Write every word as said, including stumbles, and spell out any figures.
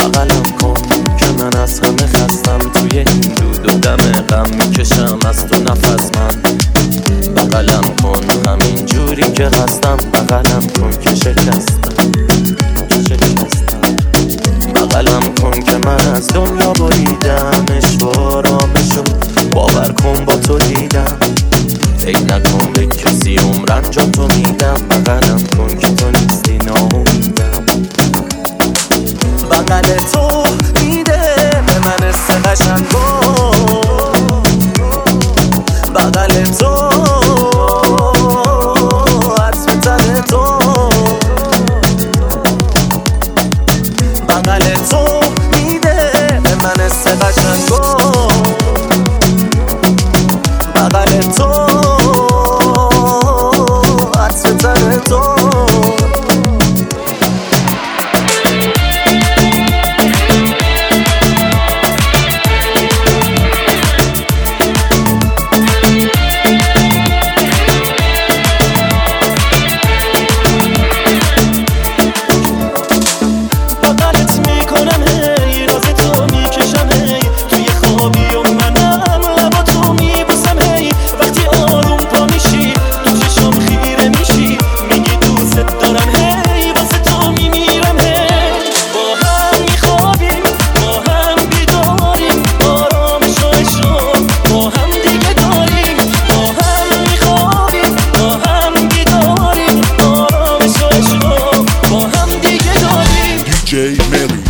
بغلم کن که من از همه خستم، توی این دود و دم غم میکشم از تو نفس من. بغلم کن همین جوری که هستم، بغلم کن که شکستم که شکستم. بغلم کن که من از دنیا بریدم، اشوارامشو باور کن با تو دیدم. فکر نکن به کسی عمرن جا تو میدم، بغلم کن که تو نیستی ناامیدم. بغل تو میده به من حس قشنگو، بغل تو عطر تن تو، بغل تو میده به من حس قشنگو، بغل تو عطر تن تو. J Melly.